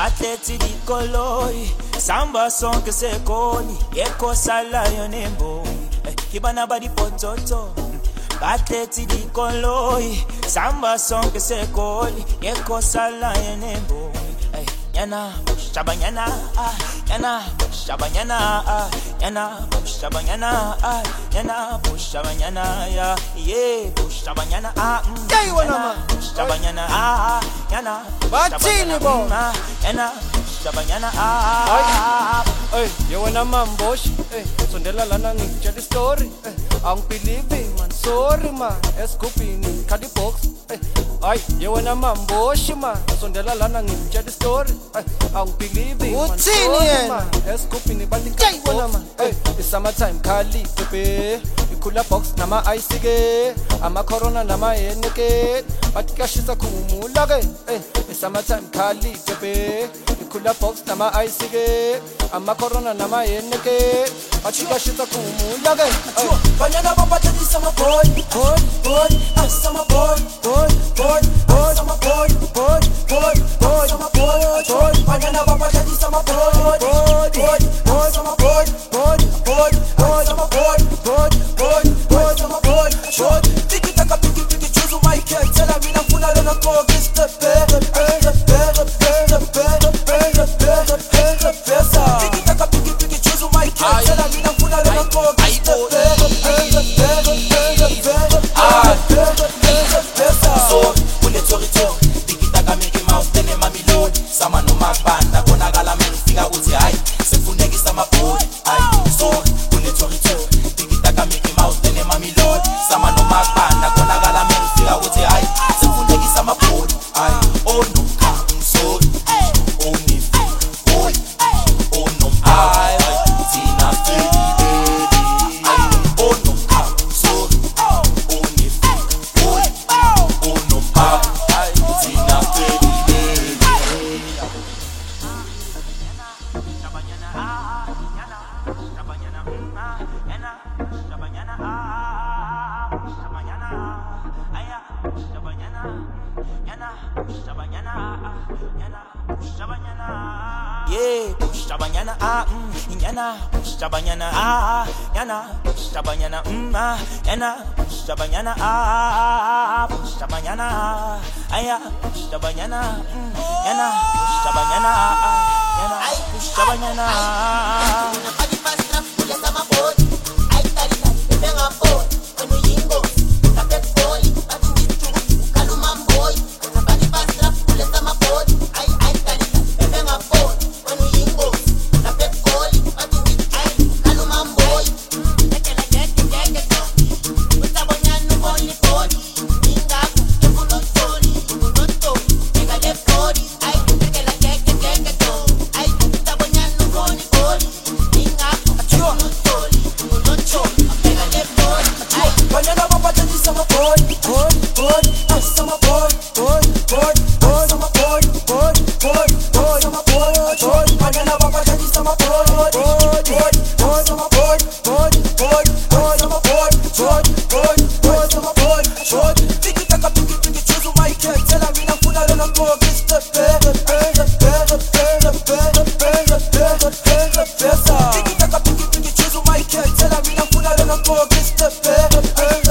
Batleti dikoloi, samba sonke sekoli, yeko salayo nemboni, kibana badi pototo. Batleti dikoloi, samba sonke sekoli, yeko salayo nemboni, yana shabanyana, yana shabanyana, yana shabanyana, yana shabanyana, yeah, shabanyana, yana shabanyana, yana Batini bo yana shabanyana, hey, you wanna mambosh, hey, sondela lana ngitshela story, hey, angibelieve man, sorry man, escoopini khadi box, hey, ay, you wanna mambosh man, sondela lana ngitshela story, hey, angibelieve man, sorry man, escoopini bathi khadi box, hey, it's summertime khali bebe, ikhula box nama ice ke, ama corona nama yeneke, bathi kashisa khumula ke, hey, it's summertime khali bebe, ikhula box nama ice ke, ama corona nama yeneke, bathi kashisa khumula ke, banyana babathathi sama boy, sama boy, sama boy, sama boy, banyana babathathi sama boy, sama boy, sama boy, sama boy, tiki taka piki choose my cat, tell me na funa na go get the better, tiki taka piki choose my cat, tell me na funa na go get the so uletorito tiki taka Mickey Mouse tene mami load sama no mabanda konakala mengifika uthi hayi sekufunekisa amabhoy hayi so uletorito tiki taka Mickey Mouse tene mami load sama no mabanda konakala mengifika uthi hayi sekufunekisa amabhoy hayi oh no so oh ni boy oh no I tina baby oh no so oh ni boy oh no tina baby yeah, shabanyana, yana, shabanyana, yana, shabanyana, yana, shabanyana, shabanyana, aya, shabanyana, yana, shabanyana, yana, shabanyana. Tiki taka piki choose my cat, tell me na funa na go get the better.